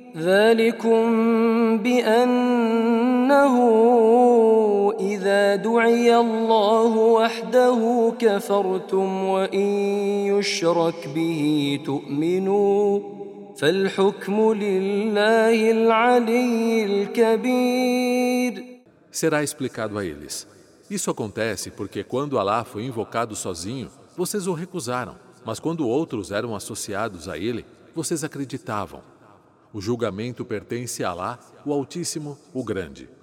ذلكم بأنه إذا دعي الله وحده كفرتم وإن يشرك به تؤمنوا فالحكم لله العلي الكبير. Será explicado a eles: isso acontece porque quando Alá foi invocado sozinho, vocês o recusaram, mas quando outros eram associados a ele, vocês acreditavam. O julgamento pertence a Alá, o Altíssimo, o Grande.